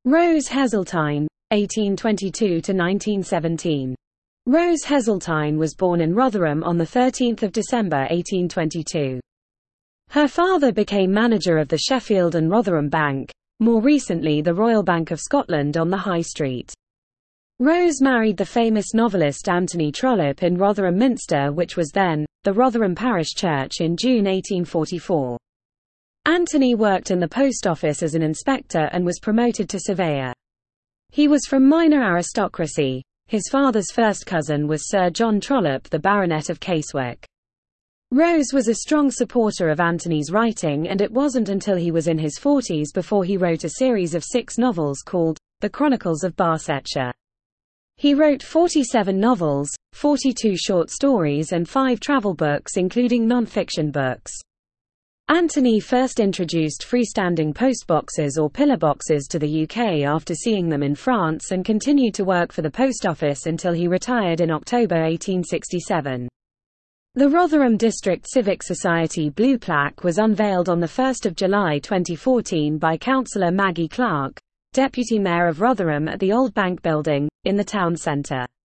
Rose Heseltine, 1822–1917. Rose Heseltine was born in Rotherham on 13 December 1822. Her father became manager of the Sheffield and Rotherham Bank, more recently the Royal Bank of Scotland on the High Street. Rose married the famous novelist Anthony Trollope in Rotherham Minster, which was then the Rotherham Parish Church, in June 1844. Anthony worked in the post office as an inspector and was promoted to surveyor. He was from minor aristocracy. His father's first cousin was Sir John Trollope, the Baronet of Casewick. Rose was a strong supporter of Anthony's writing, and it wasn't until he was in his 40s before he wrote a series of 6 novels called The Chronicles of Barsetshire. He wrote 47 novels, 42 short stories and 5 travel books, including non-fiction books. Anthony first introduced freestanding postboxes or pillar boxes to the UK after seeing them in France, and continued to work for the post office until he retired in October 1867. The Rotherham District Civic Society Blue Plaque was unveiled on 1 July 2014 by Councillor Maggie Clark, Deputy Mayor of Rotherham, at the Old Bank Building, in the town centre.